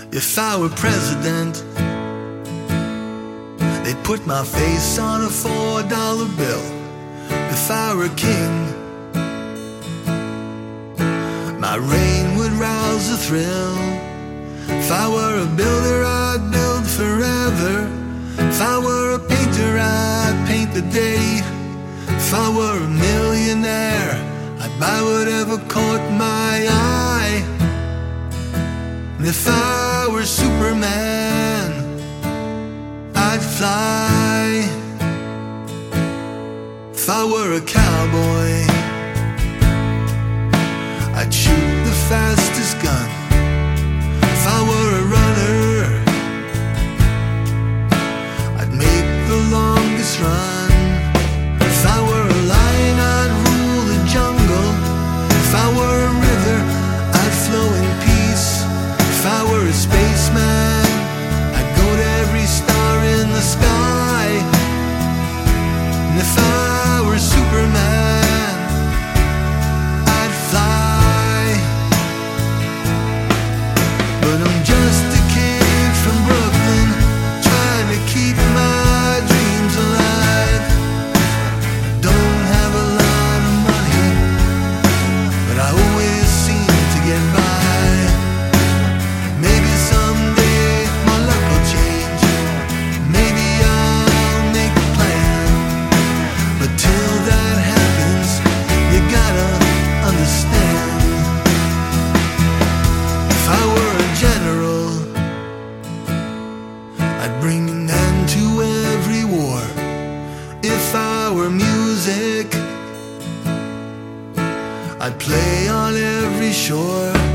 If I were president, they'd put my face on a $4 bill. If I were king, my reign would rouse a thrill. If I were a builder, I'd build forever. If I were a painter, I'd paint the day. If I were a millionaire, I'd buy whatever caught my eye. And if I were Superman, I'd fly. If I were a cowboy, I'd shoot the fastest gun. If I were a runner, I'd make the longest run. If I were a lion, I'd rule the jungle. If I were a river, I'd flow in peace. If I were a spaceman, I'd go to every star in the sky. And if I were Superman, I'd fly. But I'm just a kid from Brooklyn, trying to keep my dreams alive. I don't have a lot of money, but I always seem to get by. Maybe someday my luck will change. Maybe I'll make a plan. But till that happens, you gotta understand. If I were a general, I'd bring an end to every war. If I were music, I'd play on every shore.